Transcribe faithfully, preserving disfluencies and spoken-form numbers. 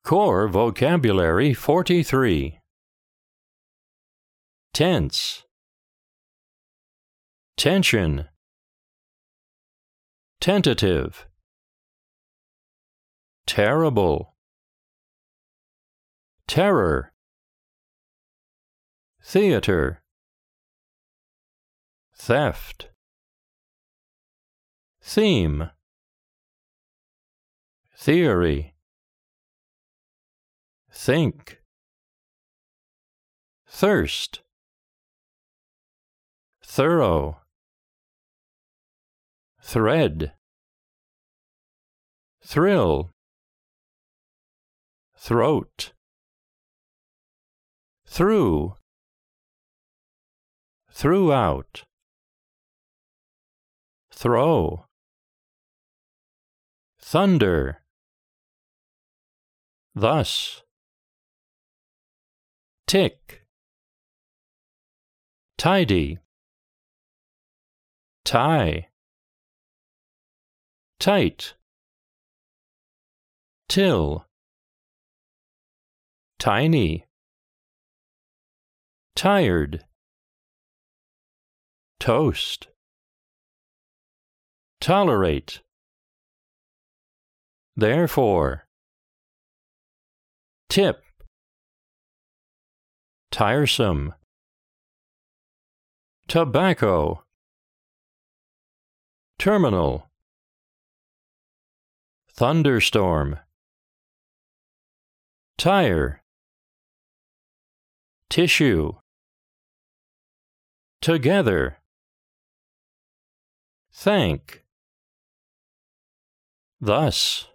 Core Vocabulary forty-three. Tense. Tension. Tentative. Terrible. Terror. Theater. Theft. Theme. Theory. Think. Thirst. Thorough. Thread. Thrill. Throat. Through. Throughout. Throw. Thunder. Thus. Tick. Tidy. Tie. Tight. Till. Tiny. Tired. Toast. Tolerate. Therefore. Tip. Tiresome. Tobacco. Terminal. Thunderstorm. Tire. Tissue. Together. Thank. Thus.